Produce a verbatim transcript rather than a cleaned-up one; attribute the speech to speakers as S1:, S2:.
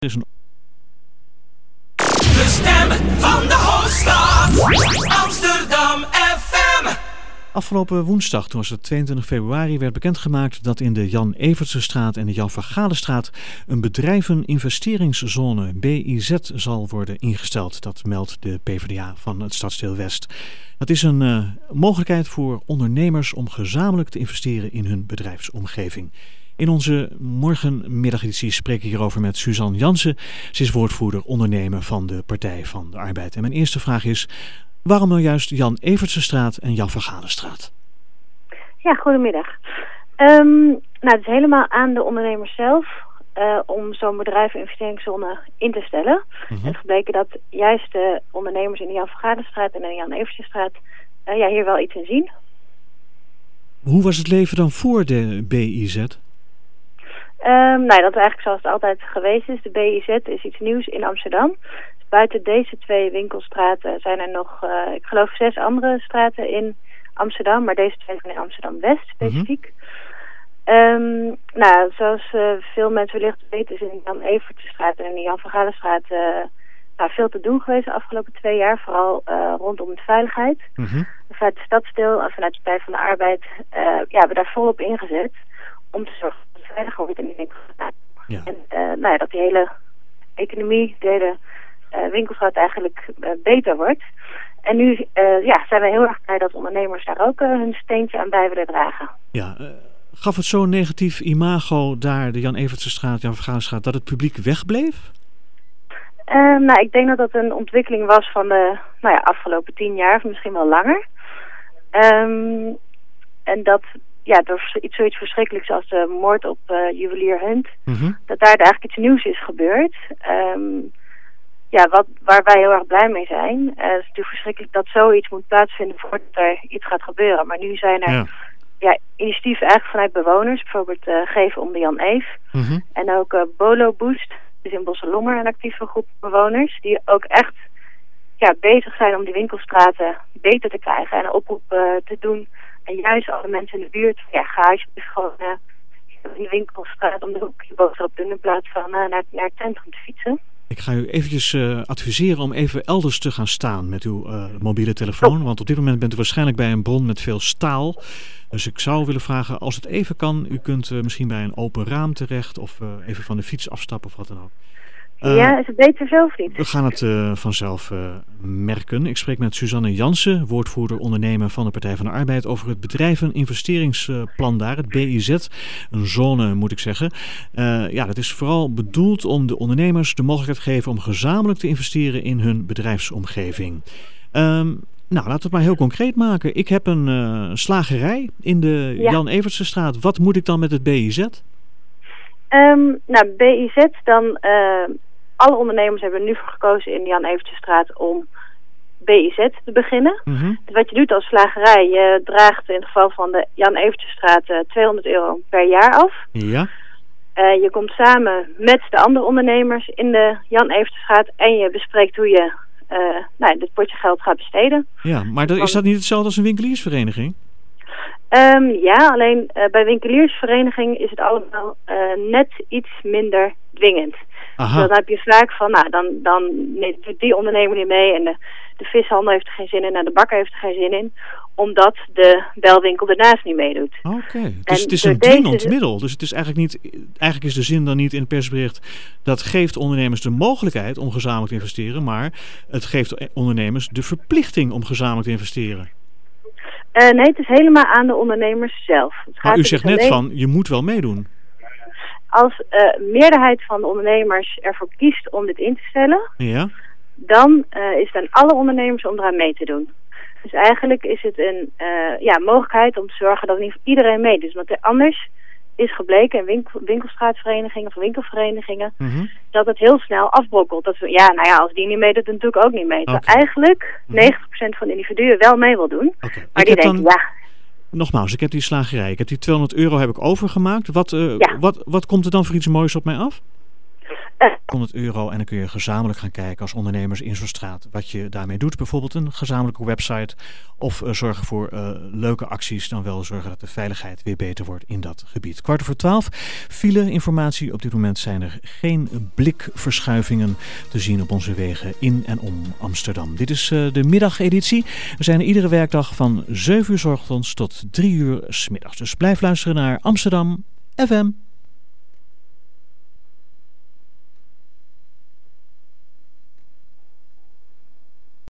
S1: is een...
S2: De stem van de hoofdstad, Amsterdam F M.
S1: Afgelopen woensdag, toen was het tweeëntwintig februari, werd bekendgemaakt dat in de Jan Evertsestraat en de Jan van Galenstraat een bedrijveninvesteringszone B I Z zal worden ingesteld. Dat meldt de PvdA van het Stadsdeel West. Dat is een uh, mogelijkheid voor ondernemers om gezamenlijk te investeren in hun bedrijfsomgeving. In onze morgenmiddageditie spreek ik hierover met Suzanne Jansen. Ze is woordvoerder ondernemer van de Partij van de Arbeid. En mijn eerste vraag is, waarom nou juist Jan Evertsestraat en Jan van Galenstraat?
S3: Ja, goedemiddag. Um, nou, het is helemaal aan de ondernemers zelf uh, om zo'n bedrijveninvesteringszone in te stellen.
S1: Mm-hmm.
S3: Het gebleken dat juist de ondernemers in de Jan van Galenstraat en de Jan Evertsestraat uh, ja, hier wel iets in zien.
S1: Hoe was het leven dan voor de B I Z?
S3: Um, nou, dat is eigenlijk zoals het altijd geweest is. De B I Z is iets nieuws in Amsterdam. Buiten deze twee winkelstraten zijn er nog, uh, ik geloof, zes andere straten in Amsterdam. Maar deze twee zijn in Amsterdam-West specifiek. Mm-hmm. Um, nou, zoals uh, veel mensen wellicht weten is in de Jan Evertsestraat en in de Jan van Galenstraat uh, nou, veel te doen geweest de afgelopen twee jaar. Vooral uh, rondom de veiligheid. Mm-hmm. Vanuit het Stadsdeel en vanuit de Partij van de Arbeid uh, ja, hebben we daar volop ingezet om te zorgen dat het veiliger wordt in de winkelstraat.
S1: Ja.
S3: En uh, nou ja, dat die hele economie, de hele uh, winkelstraat eigenlijk uh, beter wordt. En nu uh, ja, zijn we heel erg blij dat ondernemers daar ook uh, hun steentje aan bij willen dragen.
S1: Ja, uh, gaf het zo'n negatief imago daar, de Jan Evertsestraat, Jan van Galenstraat, dat het publiek wegbleef?
S3: Uh, nou, ik denk dat dat een ontwikkeling was van de nou ja, afgelopen tien jaar, of misschien wel langer. Um, en dat ja, door iets zoiets verschrikkelijks als de moord op uh, juwelier Hunt, mm-hmm. dat daar eigenlijk iets nieuws is gebeurd. Um, ja, wat, waar wij heel erg blij mee zijn. Uh, het is natuurlijk verschrikkelijk dat zoiets moet plaatsvinden voordat er iets gaat gebeuren. Maar nu zijn er ja. Ja, initiatieven eigenlijk vanuit bewoners, bijvoorbeeld uh, Geven om de Jan Eef. Mm-hmm. En ook uh, Bolo Boost, dus in Bosselommer een actieve groep bewoners, die ook echt ja, bezig zijn om die winkelstraten beter te krijgen en een oproep uh, te doen. En juist alle mensen in de buurt, ja, ga alsjeblieft gewoon uh, in de winkelstraat om de hoek je boodschap doen in plaats van uh, naar, naar het centrum te fietsen.
S1: Ik ga u eventjes uh, adviseren om even elders te gaan staan met uw uh, mobiele telefoon. Oh. Want op dit moment bent u waarschijnlijk bij een bron met veel staal. Dus ik zou willen vragen, als het even kan, u kunt uh, misschien bij een open raam terecht of uh, even van de fiets afstappen of wat dan ook.
S3: Uh, ja, is het beter zo of niet?
S1: We gaan het uh, vanzelf uh, merken. Ik spreek met Suzanne Jansen, woordvoerder ondernemer van de Partij van de Arbeid, over het bedrijveninvesteringsplan daar, het B I Z. Een zone, moet ik zeggen. Uh, ja, dat is vooral bedoeld om de ondernemers de mogelijkheid te geven om gezamenlijk te investeren in hun bedrijfsomgeving. Um, nou, laten we het maar heel concreet maken. Ik heb een uh, slagerij in de ja. Jan Evertsestraat. Wat moet ik dan met het B I Z?
S3: Um, nou, B I Z dan... Uh... Alle ondernemers hebben er nu voor gekozen in de Jan Evertsestraat om B I Z te beginnen. Mm-hmm. Dus wat je doet als slagerij, je draagt in het geval van de Jan Evertsestraat uh, tweehonderd euro per jaar af.
S1: Ja.
S3: Uh, je komt samen met de andere ondernemers in de Jan Evertsestraat en je bespreekt hoe je uh, nou, dit potje geld gaat besteden.
S1: Ja, maar dat, is dat niet hetzelfde als een winkeliersvereniging?
S3: Um, ja, alleen uh, bij winkeliersvereniging is het allemaal uh, net iets minder dwingend. Dus dan heb je vaak van, nou, dan, dan nee, doet die ondernemer niet mee en de, de vishandel heeft er geen zin in en de bakker heeft er geen zin in, omdat de belwinkel ernaast niet meedoet.
S1: Oké, okay. Dus het is een dwingend deze... middel. Dus het is eigenlijk niet, eigenlijk is de zin dan niet in het persbericht, dat geeft ondernemers de mogelijkheid om gezamenlijk te investeren, maar het geeft ondernemers de verplichting om gezamenlijk te investeren.
S3: Uh, nee, het is helemaal aan de ondernemers zelf. Het gaat
S1: maar u zegt
S3: dus
S1: net
S3: alleen...
S1: van, je moet wel meedoen.
S3: Als uh, meerderheid van de ondernemers ervoor kiest om dit in te stellen,
S1: ja.
S3: dan uh, is het aan alle ondernemers om eraan mee te doen. Dus eigenlijk is het een uh, ja, mogelijkheid om te zorgen dat niet iedereen meedoet. Want anders is gebleken in winkel, winkelstraatverenigingen of winkelverenigingen, mm-hmm. dat het heel snel afbrokkelt. Dat we, ja, nou ja, als die niet meedoet, dan natuurlijk ook niet mee. Okay. Terwijl eigenlijk mm-hmm. negentig procent van de individuen wel mee wil doen.
S1: Okay.
S3: Maar ik die denken, dan... ja...
S1: Nogmaals, ik heb die slagerij. Ik heb die tweehonderd euro heb ik overgemaakt. Wat, uh,
S3: ja.
S1: wat, wat komt er dan voor iets moois op mij af? honderd euro en dan kun je gezamenlijk gaan kijken als ondernemers in zo'n straat wat je daarmee doet. Bijvoorbeeld een gezamenlijke website of uh, zorgen voor uh, leuke acties. Dan wel zorgen dat de veiligheid weer beter wordt in dat gebied. Kwart over twaalf. File informatie. Op dit moment zijn er geen blikverschuivingen te zien op onze wegen in en om Amsterdam. Dit is uh, de middageditie. We zijn er iedere werkdag van zeven uur 's ochtends tot drie uur 's middags. Dus blijf luisteren naar Amsterdam F M.